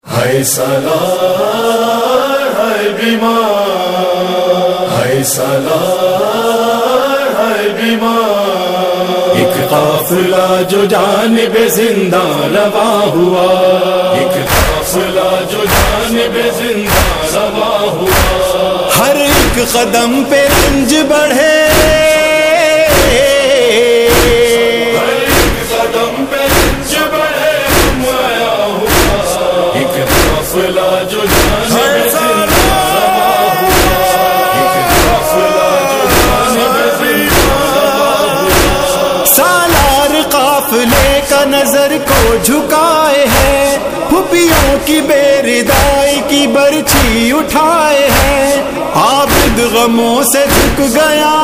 ہے سالار ہے بیمار، ہے سالار ہے بیمار، ایک قافلہ جو جانب زنداں روا ہوا، ایک قافلہ جو جانب زنداں روا ہوا، ہر ایک قدم پہ رنج بڑھے، نظر کو جھکائے ہیں، پھپھیوں کی بیردائی کی برچھی اٹھائے ہیں، عابد غموں سے جھک گیا،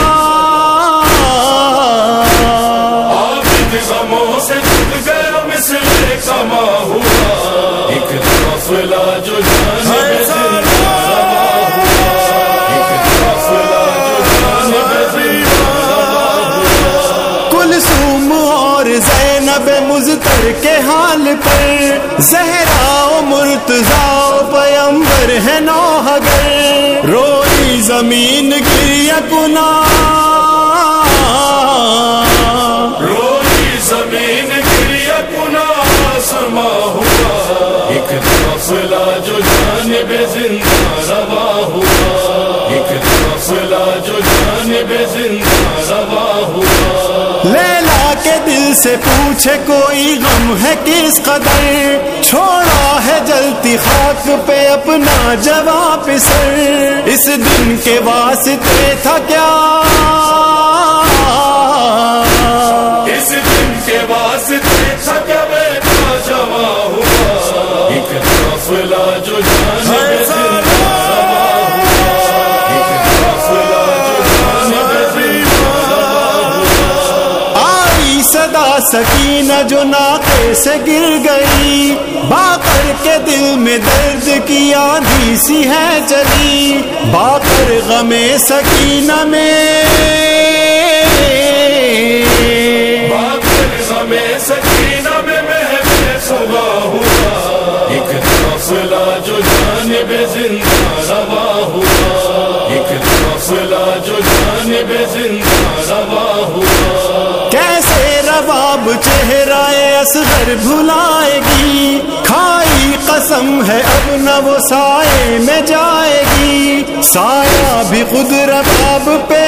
عابد غموں سے جھک گیا، مثل سما ہوا، ایک قافلہ جو جانب زنداں روا ہوا، ایک قافلہ جو جانب زنداں روا ہوا، کلثوم اور زینب مضطر کے حال پر، زہرا و مرتضیٰ و پیمبر ہے نوحگر، روئی زمین گریہ کناں، روئی زمین گریہ کناں سما ہوا، ایک قافلہ جو جانب زنداں روا ہوا، ایک قافلہ جو جانب زنداں روا ہوا، لیلا کے دل سے پوچھے کوئی غم ہے کس قدر، چھوڑا ہے جلتی خاک پہ اپنا جواب سر، اس دن کے واسطے تھا کیا، اس دن کے واسطے تھا کیا بیٹا جمع ہوا، ایک قافلہ جو جانب زنداں روا ہوا، ایک قافلہ جو جانب زنداں روا ہوا، آئی صدا سکینہ جو ناقے سے گر گئی، باقر کے دل میں درد کی آندھی سی ہے چلی، باقر غم سکینہ میں، باقر غم سکینہ میں محو صبا ہوا، ایک قافلہ جو جانب زنداں روا ہوا، ایک قافلہ جو جانب زنداں روا ہوا، کیسے رباب چہرہ اصغر بھلائے گی، کھائی قسم ہے اب نہ وہ سائے میں جائے گی، سایہ بھی خود رباب پہ،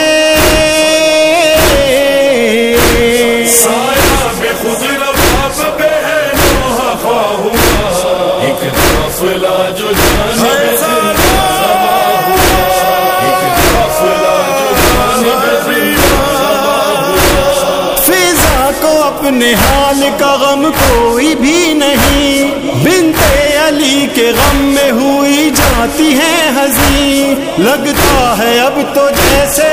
سایہ بے خود رباب پہ ہے نوح خواہ ہوا، ایک قافلہ جو جانب زنداں روا ہوا، ایک قافلہ جو جانب زنداں روا ہوا، فضا کو اپنے حال کا غم کوئی بھی نہیں، بنت علی کے غم میں ہوئی جاتی ہے حزین، لگتا ہے اب تو جیسے،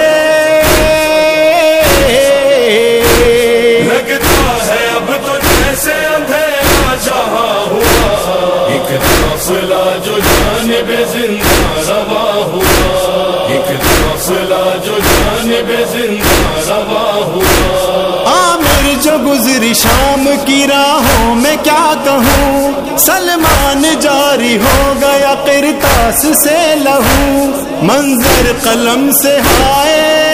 لگتا ہے اب تو جیسے اندھیرا جہاں ہوا، ایک قافلہ جو جانب زنداں روا ہوا، ایک قافلہ جو جانب زنداں روا ہوا، عامر جو گزری شام کی راہوں میں کیا کہوں، سلمان جاری ہو گیا قرطاس سے لہو، منظر قلم سے ہائے